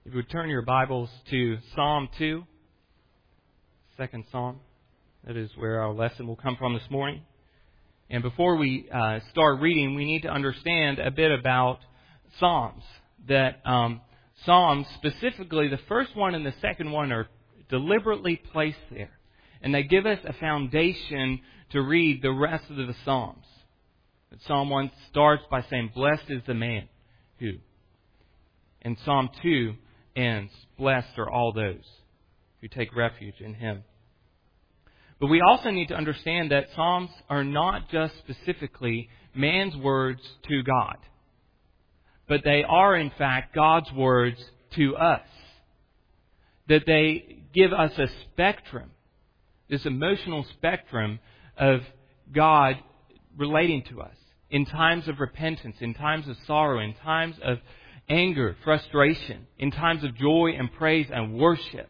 If you would turn your Bibles to Psalm 2, second Psalm. That is where our lesson will come from this morning. And before we start reading, we need to understand a bit about Psalms. That Psalms, specifically the first one and the second one, are deliberately placed there. And they give us a foundation to read the rest of the Psalms. Psalm 1 starts by saying, "Blessed is the man who." And Psalm 2 ends, "Blessed are all those who take refuge in Him." But we also need to understand that Psalms are not just specifically man's words to God, but they are, in fact, God's words to us. That they give us a spectrum, this emotional spectrum of God relating to us in times of repentance, in times of sorrow, in times of anger, frustration, in times of joy and praise and worship.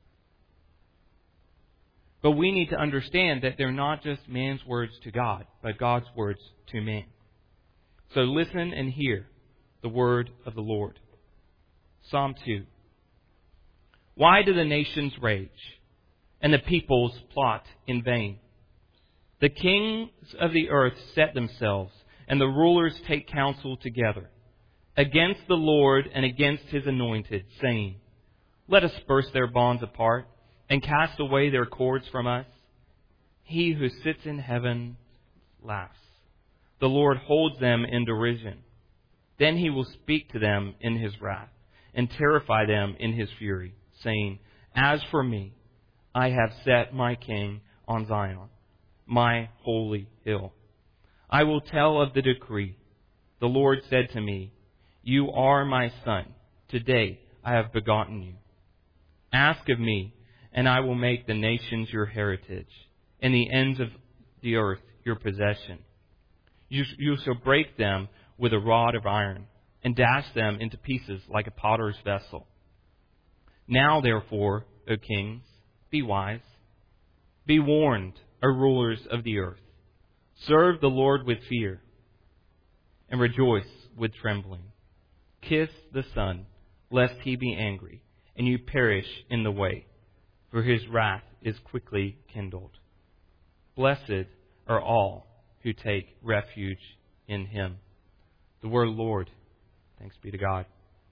But we need to understand that they're not just man's words to God, but God's words to man. So listen and hear the word of the Lord. Psalm 2. Why do the nations rage and the peoples plot in vain? The kings of the earth set themselves, and the rulers take counsel together against the Lord and against His anointed, saying, "Let us burst their bonds apart and cast away their cords from us." He who sits in heaven laughs. The Lord holds them in derision. Then He will speak to them in His wrath and terrify them in His fury, saying, "As for me, I have set my King on Zion, my holy hill. I will tell of the decree. The Lord said to me, 'You are my son. Today I have begotten you.' Ask of me, and I will make the nations your heritage, and the ends of the earth your possession. You shall break them with a rod of iron, and dash them into pieces like a potter's vessel. Now, therefore, O kings, be wise. Be warned, O rulers of the earth. Serve the Lord with fear, and rejoice with trembling. Kiss the Son, lest He be angry, and you perish in the way, for His wrath is quickly kindled. Blessed are all who take refuge in Him." The word of the Lord. Thanks be to God.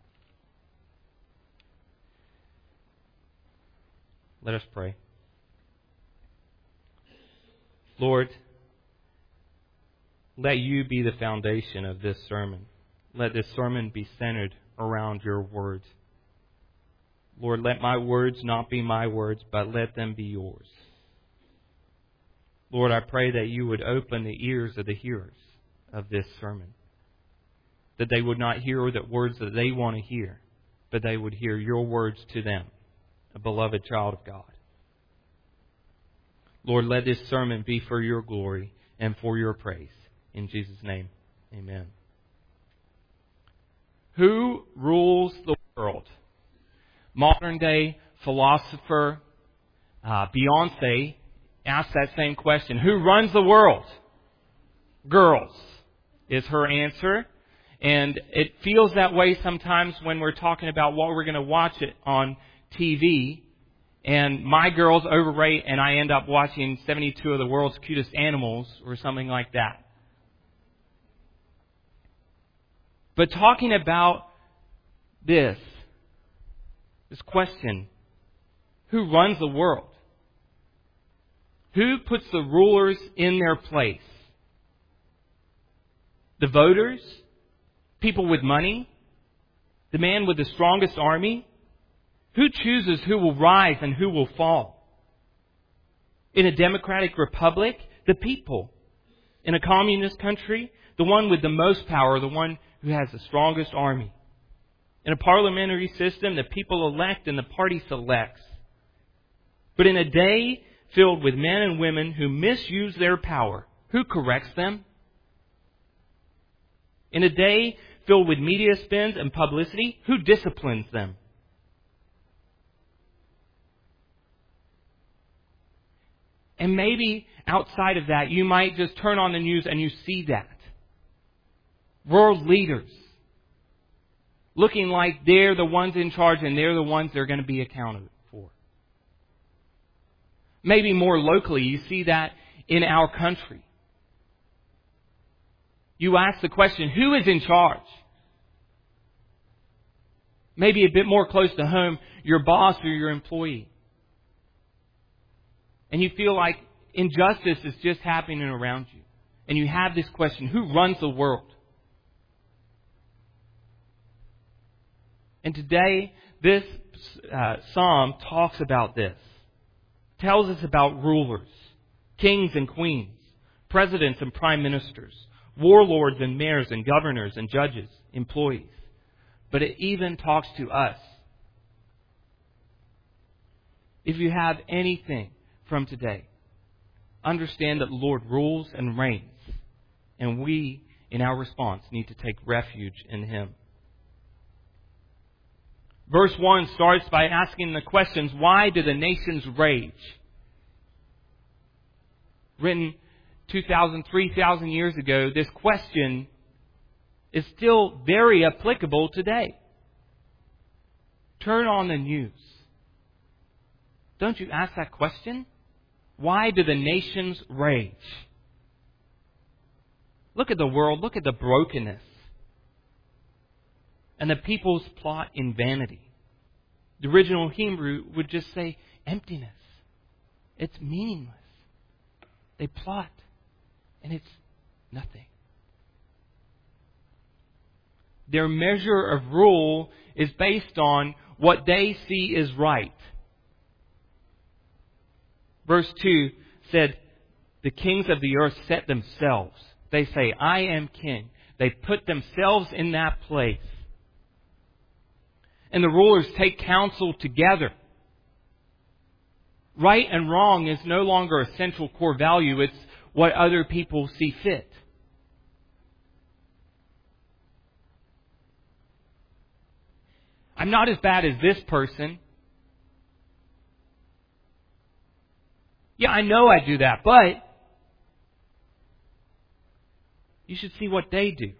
Let us pray. Lord, let You be the foundation of this sermon. Let this sermon be centered around Your words. Lord, let my words not be my words, but let them be Yours. Lord, I pray that You would open the ears of the hearers of this sermon, that they would not hear the words that they want to hear, but they would hear Your words to them, a beloved child of God. Lord, let this sermon be for Your glory and for Your praise. In Jesus' name, amen. Who rules the world? Modern day philosopher Beyonce asked that same question. Who runs the world? Girls is her answer. And it feels that way sometimes when we're talking about what we're going to watch it on TV. And my girls overrate and I end up watching 72 of the world's cutest animals or something like that. But talking about this question, who runs the world? Who puts the rulers in their place? The voters? People with money? The man with the strongest army? Who chooses who will rise and who will fall? In a democratic republic, the people. In a communist country, the one with the most power, the one who has the strongest army. In a parliamentary system, the people elect and the party selects. But in a day filled with men and women who misuse their power, who corrects them? In a day filled with media spins and publicity, who disciplines them? And maybe outside of that, you might just turn on the news and you see that. World leaders looking like they're the ones in charge and they're the ones they're going to be accountable for. Maybe more locally, you see that in our country. You ask the question, who is in charge? Maybe a bit more close to home, your boss or your employee. And you feel like injustice is just happening around you. And you have this question, who runs the world? And today, this psalm talks about this. Tells us about rulers, kings and queens, presidents and prime ministers, warlords and mayors and governors and judges, employees. But it even talks to us. If you have anything from today, understand that the Lord rules and reigns. And we, in our response, need to take refuge in Him. Verse 1 starts by asking the questions, why do the nations rage? Written 2,000, 3,000 years ago, this question is still very applicable today. Turn on the news. Don't you ask that question? Why do the nations rage? Look at the world. Look at the brokenness. And the people's plot in vanity. The original Hebrew would just say emptiness. It's meaningless. They plot, and it's nothing. Their measure of rule is based on what they see is right. Verse 2 said, the kings of the earth set themselves. They say, I am king. They put themselves in that place. And the rulers take counsel together. Right and wrong is no longer a central core value. It's what other people see fit. I'm not as bad as this person. Yeah, I know I do that, but you should see what they do.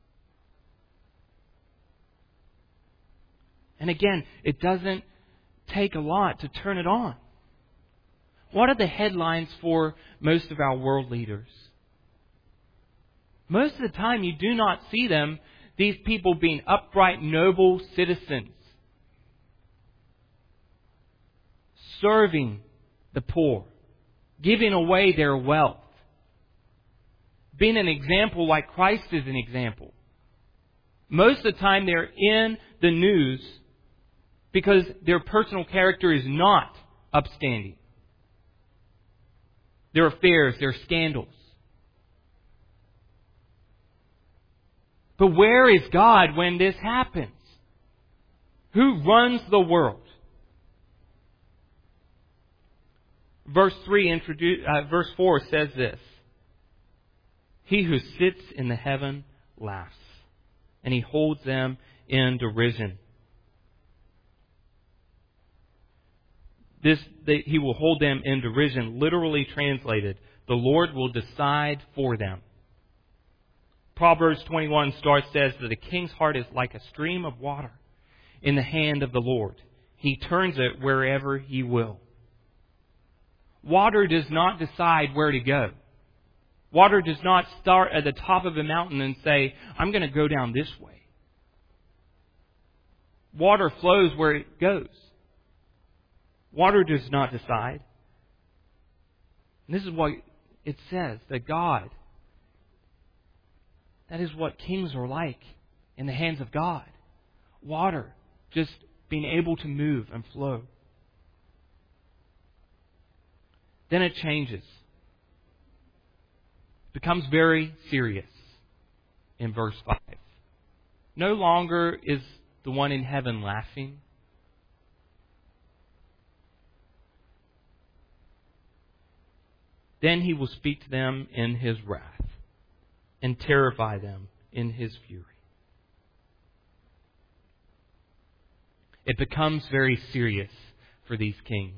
And again, it doesn't take a lot to turn it on. What are the headlines for most of our world leaders? Most of the time you do not see them, these people being upright, noble citizens, serving the poor, giving away their wealth, being an example like Christ is an example. Most of the time they're in the news because their personal character is not upstanding. Their affairs, their scandals. But where is God when this happens? Who runs the world? Verse 4 says this. He who sits in the heaven laughs, and he holds them in derision. He will hold them in derision, literally translated, the Lord will decide for them. Proverbs 21 says that a king's heart is like a stream of water in the hand of the Lord. He turns it wherever He will. Water does not decide where to go. Water does not start at the top of a mountain and say, I'm going to go down this way. Water flows where it goes. Water does not decide. And this is what it says, that God, that is what kings are like in the hands of God. Water just being able to move and flow. Then it changes. It becomes very serious in verse 5. No longer is the one in heaven laughing. Then He will speak to them in His wrath and terrify them in His fury. It becomes very serious for these kings.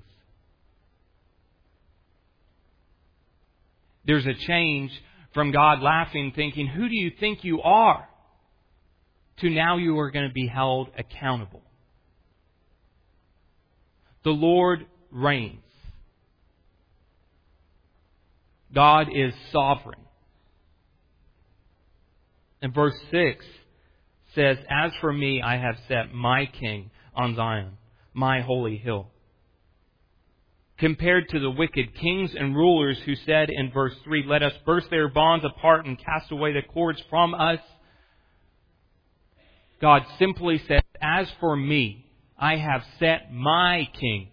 There's a change from God laughing, thinking, who do you think you are? to now you are going to be held accountable. The Lord reigns. God is sovereign. And verse 6 says, "As for me, I have set my king on Zion, my holy hill." Compared to the wicked kings and rulers who said in verse 3, "Let us burst their bonds apart and cast away the cords from us," God simply says, "As for me, I have set my king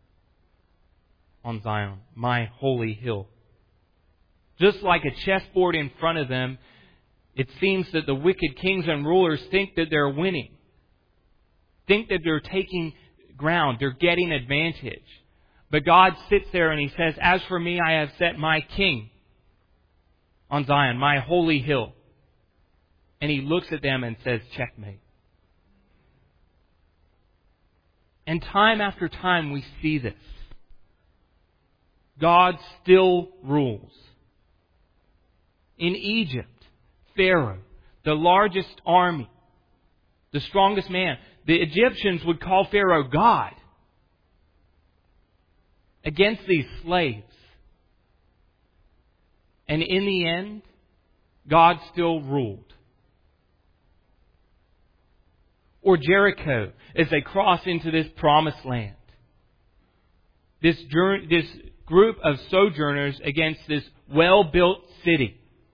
on Zion, my holy hill." Just like a chessboard in front of them, it seems that the wicked kings and rulers think that they're winning. Think that they're taking ground, they're getting advantage. But God sits there and He says, "As for me, I have set my king on Zion, my holy hill." And He looks at them and says, "Checkmate." And time after time we see this. God still rules. In Egypt, Pharaoh, the largest army, the strongest man, the Egyptians would call Pharaoh God against these slaves. And in the end, God still ruled. Or Jericho, as they cross into this promised land. This group of sojourners against this well-built city.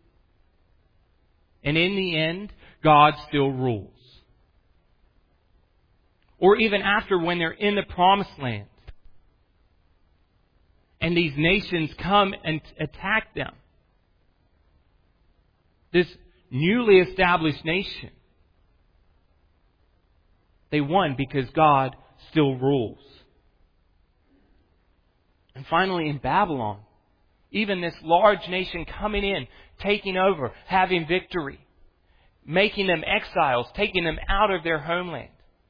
And in the end, God still rules. Or even after, when they're in the promised land, and these nations come and attack them. This newly established nation. They won because God still rules. And finally in Babylon, even this large nation coming in, taking over, having victory, making them exiles, taking them out of their homeland.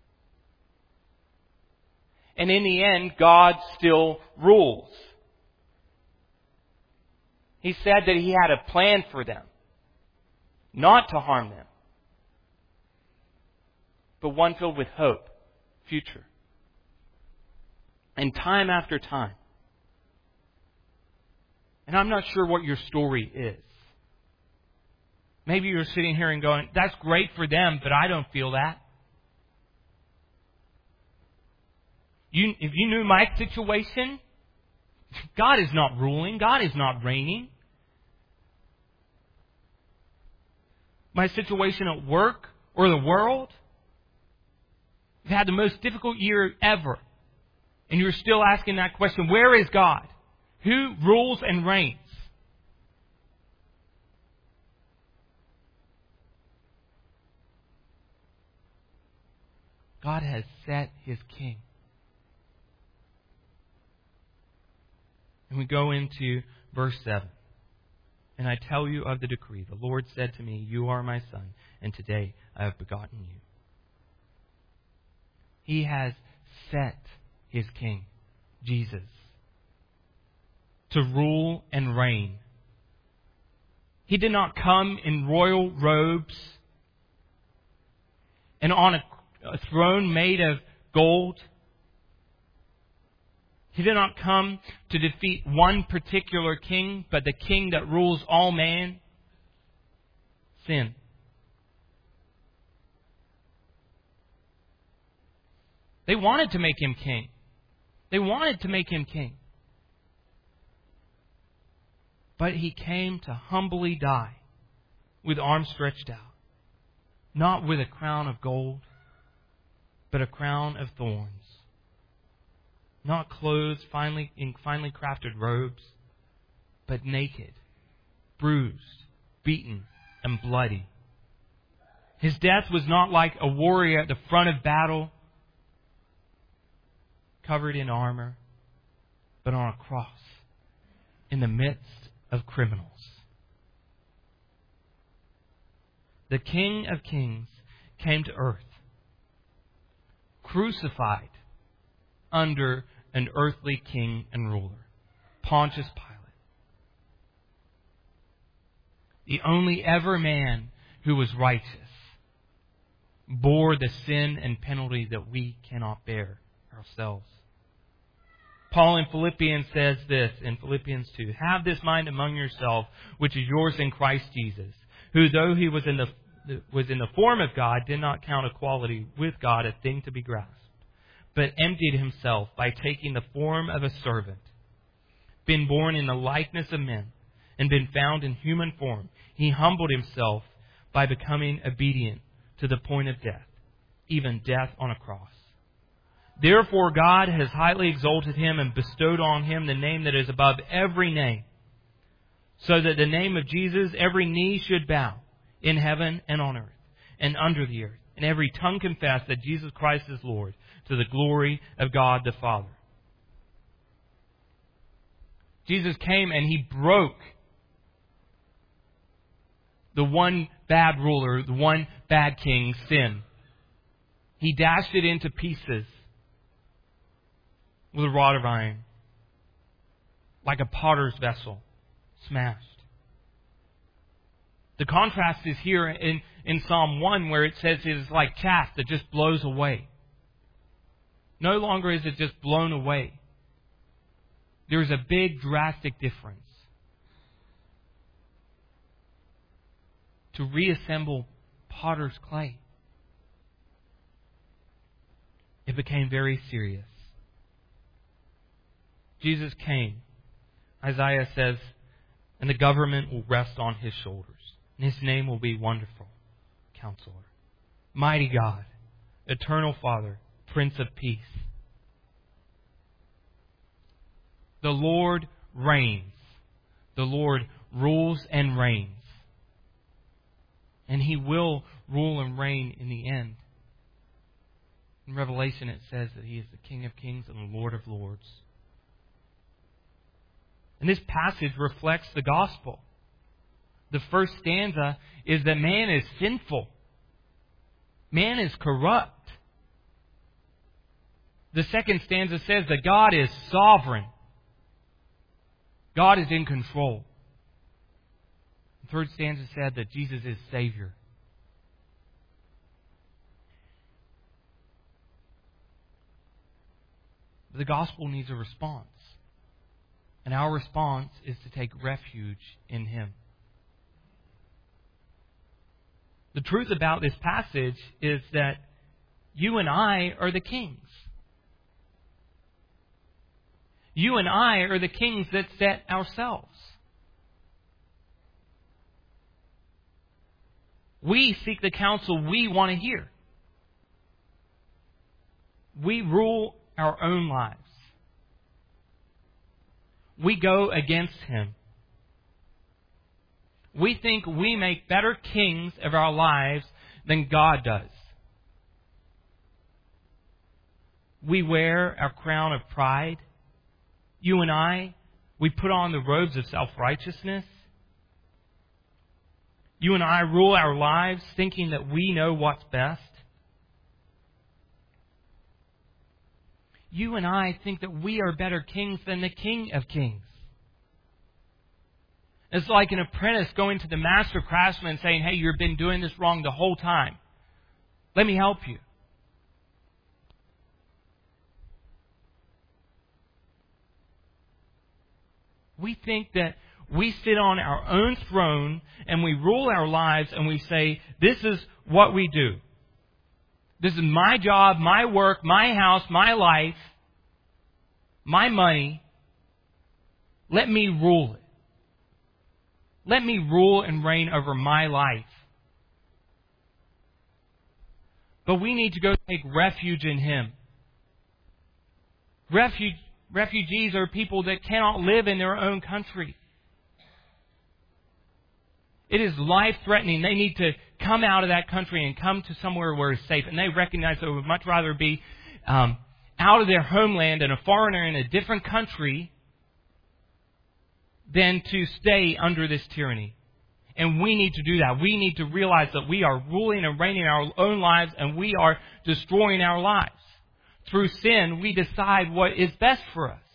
And in the end, God still rules. He said that He had a plan for them, not to harm them, but one filled with hope, future. And time after time. And I'm not sure what your story is. Maybe you're sitting here and going, "That's great for them, but I don't feel that." If you knew my situation, God is not ruling. God is not reigning. My situation at work or the world, I've had the most difficult year ever. And you're still asking that question, where is God? Who rules and reigns? God has set His king. And we go into verse 7. "And I tell you of the decree. The Lord said to me, 'You are my son, and today I have begotten you.'" He has set His king, Jesus, to rule and reign. He did not come in royal robes and on a throne made of gold. He did not come to defeat one particular king, but the king that rules all man, sin. They wanted to make Him king. They wanted to make Him king. But He came to humbly die with arms stretched out. Not with a crown of gold, but a crown of thorns. Not clothed in finely crafted robes, but naked, bruised, beaten, and bloody. His death was not like a warrior at the front of battle, covered in armor, but on a cross, in the midst of criminals. The King of Kings came to earth, crucified under an earthly king and ruler, Pontius Pilate. The only ever man who was righteous. bore the sin and penalty that we cannot bear ourselves. Paul in Philippians says this in Philippians 2, "Have this mind among yourself, which is yours in Christ Jesus, who though he was in the form of God, did not count equality with God a thing to be grasped, but emptied himself by taking the form of a servant, been born in the likeness of men, and been found in human form. He humbled himself by becoming obedient to the point of death, even death on a cross. Therefore God has highly exalted him and bestowed on him the name that is above every name, so that the name of Jesus every knee should bow, in heaven and on earth and under the earth, and every tongue confess that Jesus Christ is Lord, to the glory of God the Father." Jesus came and He broke the one bad ruler, the one bad king's sin. He dashed it into pieces with a rod of iron, like a potter's vessel, smashed. The contrast is here in Psalm 1, where it says it is like chaff that just blows away. No longer is it just blown away. There is a big, drastic difference. To reassemble potter's clay, it became very serious. Jesus came, Isaiah says, and the government will rest on His shoulders. And His name will be Wonderful Counselor, Mighty God, Eternal Father, Prince of Peace. The Lord reigns. The Lord rules and reigns. And He will rule and reign in the end. In Revelation it says that He is the King of Kings and the Lord of Lords. And this passage reflects the gospel. The first stanza is that man is sinful. Man is corrupt. The second stanza says that God is sovereign. God is in control. The third stanza said that Jesus is Savior. But the gospel needs a response. And our response is to take refuge in Him. The truth about this passage is that you and I are the kings. You and I are the kings that set ourselves. We seek the counsel we want to hear. We rule our own lives. We go against Him. We think we make better kings of our lives than God does. We wear our crown of pride. You and I, we put on the robes of self-righteousness. You and I rule our lives thinking that we know what's best. You and I think that we are better kings than the King of Kings. It's like an apprentice going to the master craftsman and saying, "Hey, you've been doing this wrong the whole time. Let me help you." We think that we sit on our own throne and we rule our lives and we say, "This is what we do. This is my job, my work, my house, my life, my money. Let me rule it. Let me rule and reign over my life." But we need to go take refuge in Him. Refugees are people that cannot live in their own country. It is life-threatening. They need to come out of that country and come to somewhere where it's safe. And they recognize they would much rather be out of their homeland and a foreigner in a different country than to stay under this tyranny. And we need to do that. We need to realize that we are ruling and reigning our own lives and we are destroying our lives. Through sin, we decide what is best for us.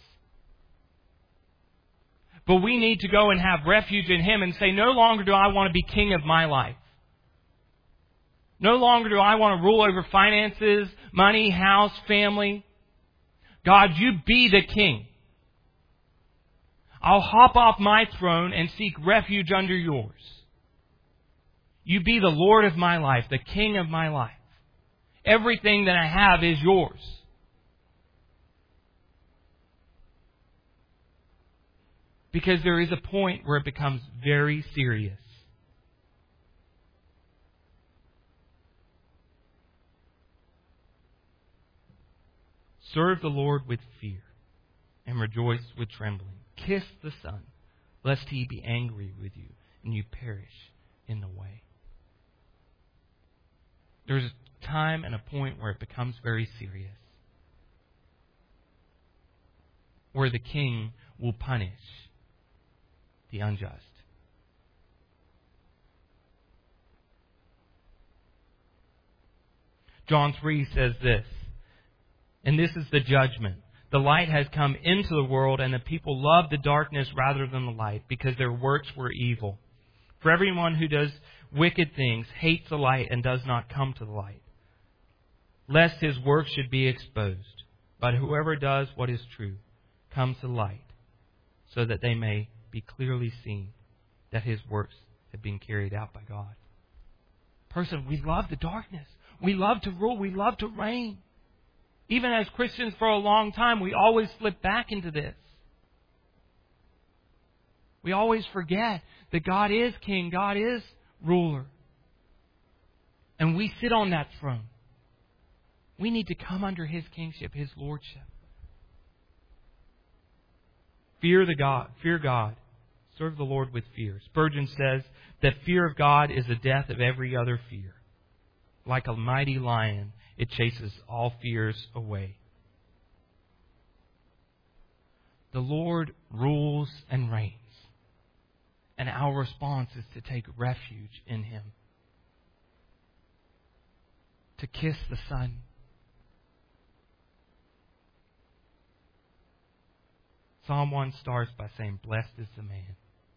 But we need to go and have refuge in Him and say, no longer do I want to be king of my life. No longer do I want to rule over finances, money, house, family. God, you be the king. I'll hop off my throne and seek refuge under yours. You be the Lord of my life, the king of my life. Everything that I have is yours. Because there is a point where it becomes very serious. Serve the Lord with fear and rejoice with trembling. Kiss the Son, lest He be angry with you and you perish in the way. There's a time and a point where it becomes very serious. Where the king will punish the unjust. John 3 says this, and this is the judgment. The light has come into the world, and the people love the darkness rather than the light, because their works were evil. For everyone who does wicked things hates the light and does not come to the light, lest his works should be exposed. But whoever does what is true comes to light, so that they may be clearly seen that his works have been carried out by God. Person, we love the darkness. We love to rule. We love to reign. Even as Christians for a long time, we always slip back into this. We always forget that God is king, God is ruler. And we sit on that throne. We need to come under His kingship, His lordship. Fear God. Serve the Lord with fear. Spurgeon says that fear of God is the death of every other fear. Like a mighty lion, it chases all fears away. The Lord rules and reigns. And our response is to take refuge in Him. To kiss the Son. Psalm 1 starts by saying, "Blessed is the man."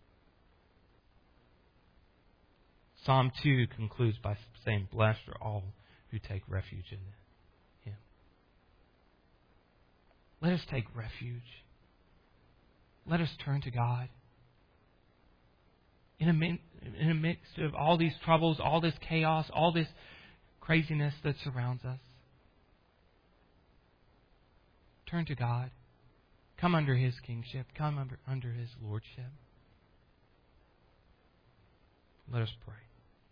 Psalm 2 concludes by saying, "Blessed are all who take refuge in Him." Let us take refuge. Let us turn to God. In a mix of all these troubles, all this chaos, all this craziness that surrounds us, turn to God. Come under His kingship. Come under His lordship. Let us pray.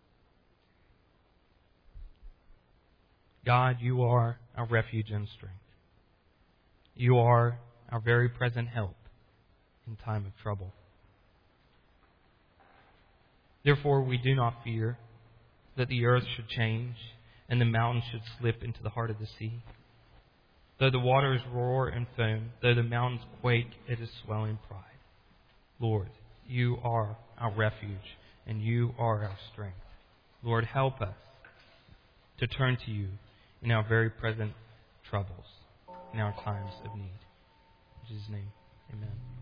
God, You are our refuge and strength. You are our very present help in time of trouble. Therefore, we do not fear that the earth should change and the mountains should slip into the heart of the sea. Though the waters roar and foam, though the mountains quake at His swelling pride. Lord, You are our refuge and You are our strength. Lord, help us to turn to You in our very present troubles, in our times of need. In Jesus' name, amen.